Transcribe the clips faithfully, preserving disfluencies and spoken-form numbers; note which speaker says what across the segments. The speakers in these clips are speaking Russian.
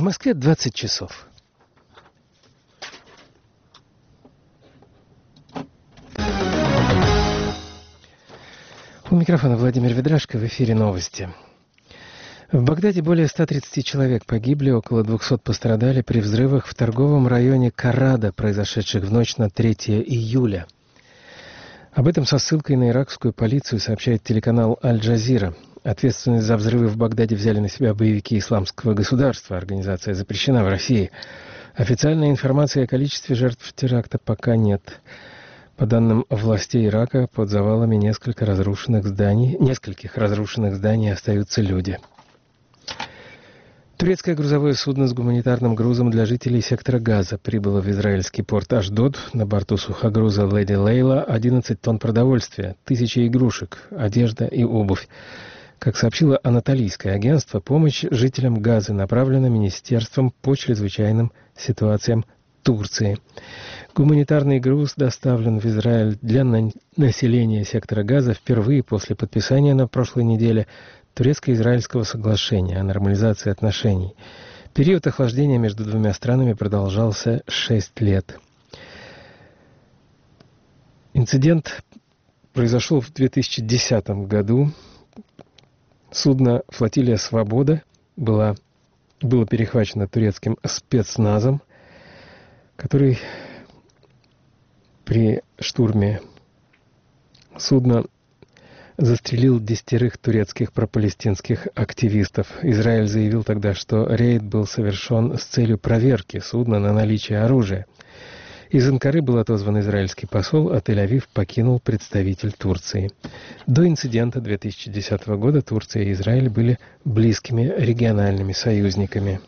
Speaker 1: В Москве двадцать часов. У микрофона Владимир Ведрашко, в эфире новости. В Багдаде более ста тридцати человек погибли, около двухсот пострадали при взрывах в торговом районе Карада, произошедших в ночь на третьего июля. Об этом со ссылкой на иракскую полицию сообщает телеканал «Аль-Джазира». Ответственность за взрывы в Багдаде взяли на себя боевики Исламского государства. Организация запрещена в России. Официальной информации о количестве жертв теракта пока нет. По данным властей Ирака, под завалами несколько разрушенных зданий, нескольких разрушенных зданий остаются люди. Турецкое грузовое судно с гуманитарным грузом для жителей сектора Газа прибыло в израильский порт Ашдод. На борту сухогруза «Леди Лейла» одиннадцать тонн продовольствия, тысячи игрушек, одежда и обувь. Как сообщило анатолийское агентство, помощь жителям Газы направлена Министерством по чрезвычайным ситуациям Турции. Гуманитарный груз доставлен в Израиль для населения сектора Газа впервые после подписания на прошлой неделе турецко-израильского соглашения о нормализации отношений. Период охлаждения между двумя странами продолжался шесть лет. Инцидент произошел в две тысячи десятом году. Судно «Флотилия Свобода» было, было перехвачено турецким спецназом, который при штурме судна застрелил десятерых турецких пропалестинских активистов. Израиль заявил тогда, что рейд был совершен с целью проверки судна на наличие оружия. Из Анкары был отозван израильский посол, а Тель-Авив покинул представитель Турции. До инцидента две тысячи десятого года Турция и Израиль были близкими региональными союзниками.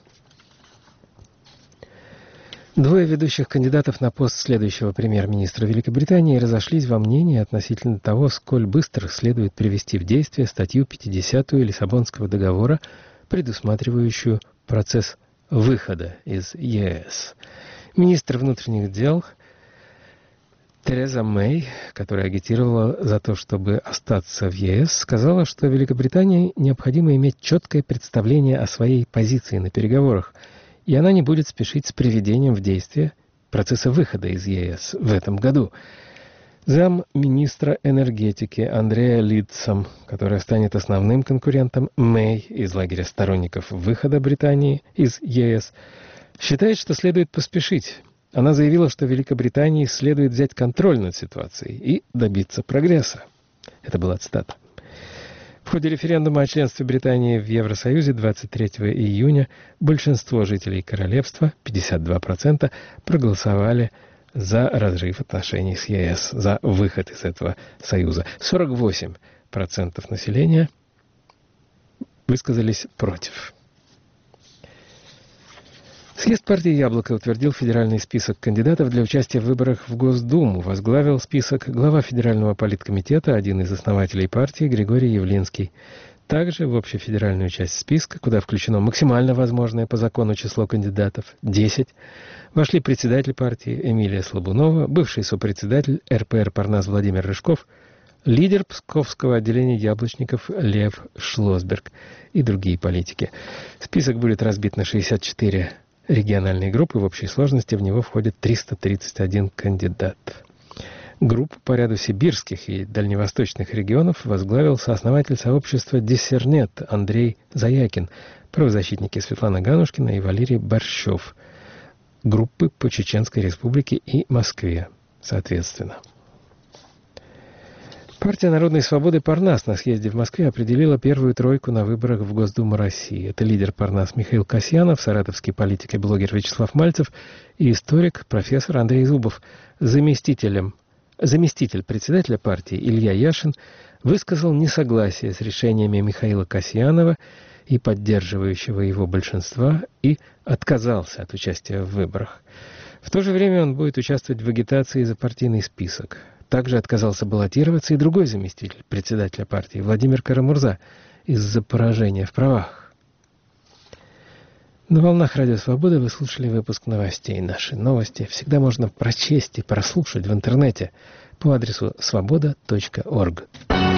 Speaker 1: Двое ведущих кандидатов на пост следующего премьер-министра Великобритании разошлись во мнении относительно того, сколь быстро следует привести в действие статью пятидесятую Лиссабонского договора, предусматривающую процесс выхода из ЕС. Министр внутренних дел Тереза Мэй, которая агитировала за то, чтобы остаться в ЕС, сказала, что Великобритании необходимо иметь четкое представление о своей позиции на переговорах, и она не будет спешить с приведением в действие процесса выхода из ЕС в этом году. Замминистра энергетики Андреа Лидсом, которая станет основным конкурентом Мэй из лагеря сторонников выхода Британии из ЕС, считает, что следует поспешить. Она заявила, что Великобритании следует взять контроль над ситуацией и добиться прогресса. Это была цитата. В ходе референдума о членстве Британии в Евросоюзе двадцать третьего июня большинство жителей королевства, пятьдесят два процента, проголосовали за разрыв отношений с ЕС, за выход из этого союза. сорок восемь процентов населения высказались против. Съезд партии «Яблоко» утвердил федеральный список кандидатов для участия в выборах в Госдуму. Возглавил список глава Федерального политкомитета, один из основателей партии, Григорий Явлинский. Также в общефедеральную часть списка, куда включено максимально возможное по закону число кандидатов – десять, вошли председатель партии Эмилия Слабунова, бывший сопредседатель эр пэ эр «Парнас» Владимир Рыжков, лидер Псковского отделения яблочников Лев Шлосберг и другие политики. Список будет разбит на шестьдесят четыре региональные группы, в общей сложности в него входит триста тридцать один кандидат. Группу по ряду сибирских и дальневосточных регионов возглавил сооснователь сообщества «Диссернет» Андрей Заякин, правозащитники Светлана Ганушкина и Валерий Борщев, группы по Чеченской Республике и Москве, соответственно. Партия народной свободы «Парнас» на съезде в Москве определила первую тройку на выборах в Госдуму России. Это лидер «Парнас» Михаил Касьянов, саратовский политик и блогер Вячеслав Мальцев и историк профессор Андрей Зубов. Заместителем, заместитель председателя партии Илья Яшин высказал несогласие с решениями Михаила Касьянова и поддерживающего его большинства и отказался от участия в выборах. В то же время он будет участвовать в агитации за партийный список. Также отказался баллотироваться и другой заместитель председателя партии Владимир Карамурза из-за поражения в правах. На волнах Радио Свобода вы слушали выпуск новостей. Наши новости всегда можно прочесть и прослушать в интернете по адресу свобода точка орг.